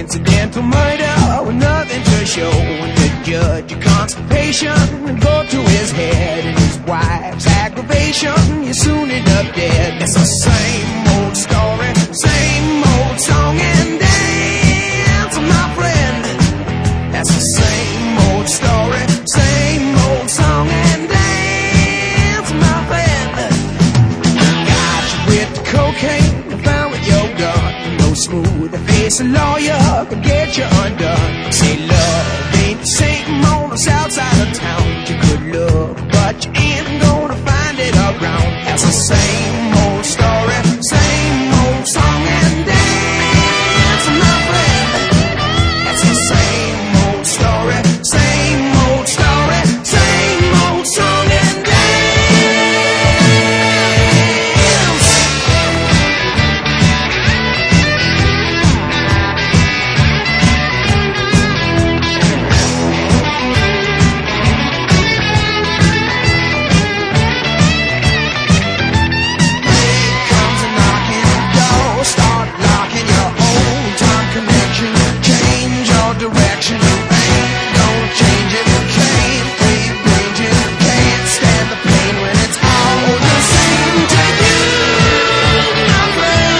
Coincidental murder with nothing to show. And the judge, your constipation and go to his head. And his wife's aggravation, you soon end up dead. It's the same old story, same old song and dance, my friend. That's the same old story, same old song and dance, my friend. Got you with the cocaine, found with your gun. No smooth face, a lawyer can get you undone. Say love ain't the same on the south side of town. You could look, but you ain't gonna find it around. That's the same old story, same old song and dance, my friend. That's the same old story, same old story, same old song and dance. Comes a knocking the door, start locking your old time connection. Change your direction, you ain't gonna change it. Can't rearrange it, can't stand the pain when it's all the same to you, my friend.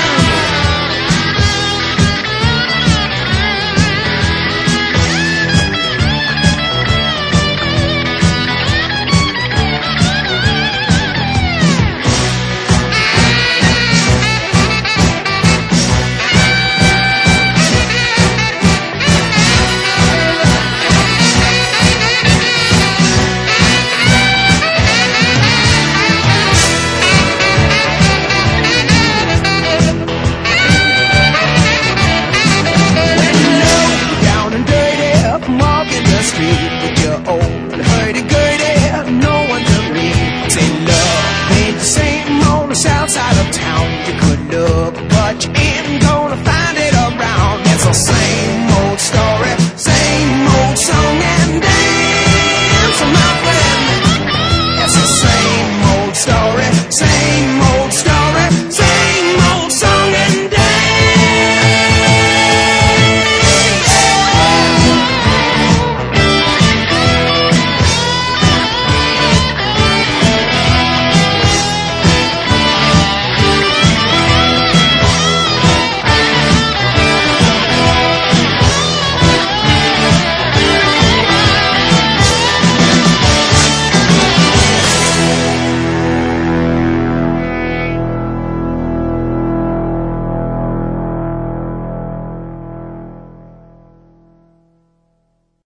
Down and dirty, from walking the street with your old hurdy-gurdy, no one to read. Say love ain't the same on the south side of town. You could look, but you ain't going